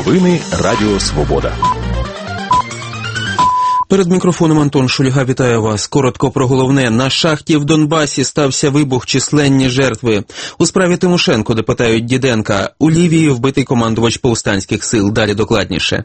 Новини Радіо Свобода. Перед мікрофоном Антон Шульга вітає вас. Коротко про головне. На шахті в Донбасі стався вибух, численні жертви. У справі Тимошенко, де питають Діденка. У Лівії вбитий командувач повстанських сил. Далі докладніше.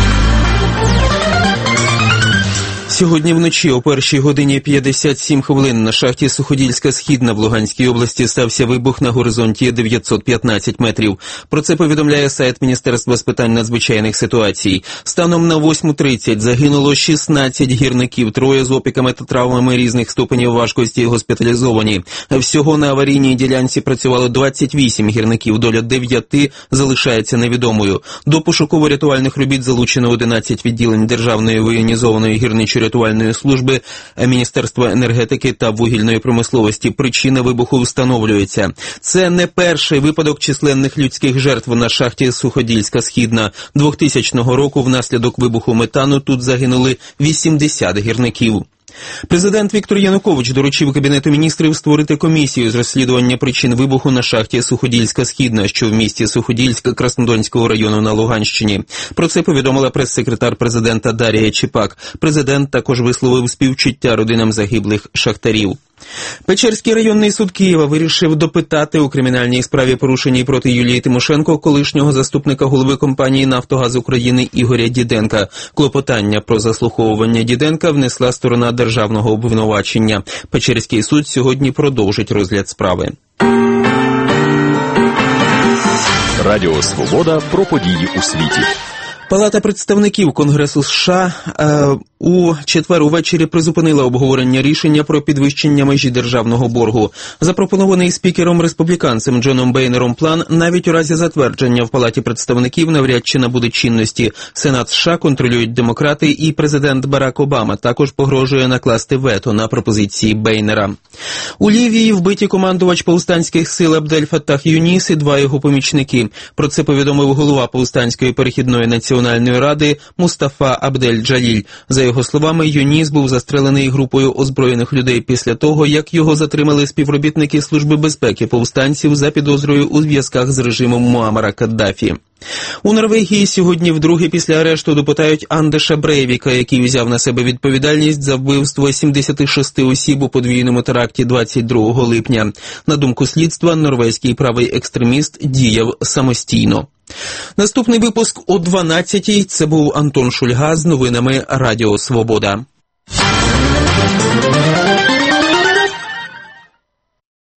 Сьогодні вночі о 1:57 на шахті Суходільська-Східна в Луганській області стався вибух на горизонті 915 метрів. Про це повідомляє сайт Міністерства з питань надзвичайних ситуацій. Станом на 8:30 загинуло 16 гірників, 3 з опіками та травмами різних ступенів важкості госпіталізовані. Всього на аварійній ділянці працювало 28 гірників, доля 9 залишається невідомою. До пошуково-рятувальних робіт залучено 11 відділень Державної воєнізованої гірничо-рятувальної служби, Міністерства енергетики та вугільної промисловості. Причина вибуху встановлюється. Це не перший випадок численних людських жертв на шахті Суходільська-Східна. 2000 року внаслідок вибуху метану тут загинули 80 гірників. Президент Віктор Янукович доручив Кабінету міністрів створити комісію з розслідування причин вибуху на шахті Суходільська-Східна, що в місті Суходільськ Краснодонського району на Луганщині. Про це повідомила прес-секретар президента Дар'я Чепак. Президент також висловив співчуття родинам загиблих шахтарів. Печерський районний суд Києва вирішив допитати у кримінальній справі, порушеній проти Юлії Тимошенко, колишнього заступника голови компанії «Нафтогаз України» Ігоря Діденка. Клопотання про заслуховування Діденка внесла сторона державного обвинувачення. Печерський суд сьогодні продовжить розгляд справи. Радіо Свобода про події у світі. Палата представників Конгресу США у четвер увечері призупинила обговорення рішення про підвищення межі державного боргу. Запропонований спікером-республіканцем Джоном Бейнером план навіть у разі затвердження в Палаті представників навряд чи набуде чинності. Сенат США контролюють демократи, і президент Барак Обама також погрожує накласти вето на пропозиції Бейнера. У Лівії вбиті командувач повстанських сил Абдель Фаттах Юніс і 2 його помічники. Про це повідомив голова Повстанської перехідної національної ради Мустафа Абдель-Джаліль. За його словами, Юніс був застрелений групою озброєних людей після того, як його затримали співробітники Служби безпеки повстанців за підозрою у зв'язках з режимом Муаммара Каддафі. У Норвегії сьогодні вдруге після арешту допитають Андеша Брейвіка, який взяв на себе відповідальність за вбивство 76 осіб у подвійному теракті 22 липня. На думку слідства, норвезький правий екстреміст діяв самостійно. Наступний випуск о 12:00. Це був Антон Шульга з новинами Радіо Свобода.